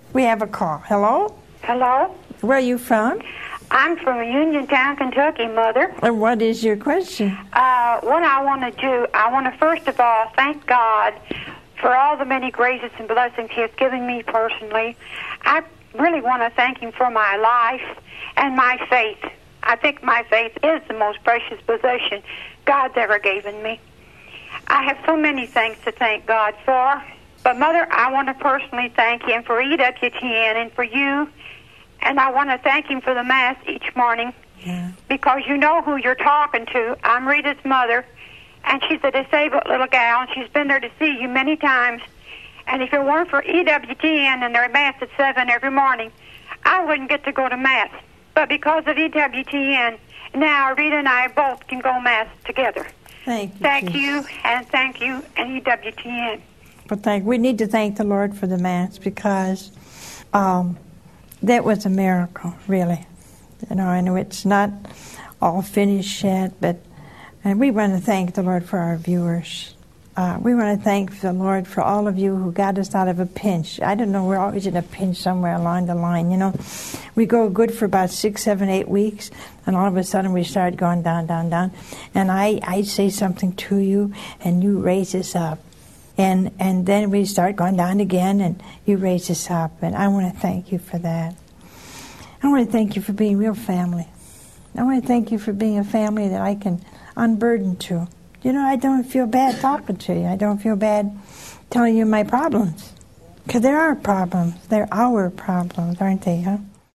We have a call. Hello? Hello? Where are you from? I'm from Uniontown, Kentucky, Mother. And what is your question? What I want to do, I want to first of all thank God for all the many graces and blessings He has given me personally. I really want to thank Him for my life and my faith. I think my faith is the most precious possession God's ever given me. I have so many things to thank God for. But, Mother, I want to personally thank Him for EWTN and for you. And I want to thank Him for the Mass each morning. Yeah. Because you know who you're talking to. I'm Rita's mother, and she's a disabled little gal, and she's been there to see you many times. And if it weren't for EWTN and their Mass at 7 every morning, I wouldn't get to go to Mass. But because of EWTN, now Rita and I both can go Mass together. Thank you, and EWTN. But we need to thank the Lord for the Mass because that was a miracle, really. You know, I know it's not all finished yet, and we want to thank the Lord for our viewers. We want to thank the Lord for all of you who got us out of a pinch. I don't know, we're always in a pinch somewhere along the line, you know. We go good for about 6, 7, 8 weeks, and all of a sudden we start going down, down, down. And I say something to you, and you raise us up. And then we start going down again, and you raise us up. And I want to thank you for that. I want to thank you for being real family. I want to thank you for being a family that I can unburden to. You know, I don't feel bad talking to you. I don't feel bad telling you my problems. Because there are problems. They're our problems, aren't they, huh?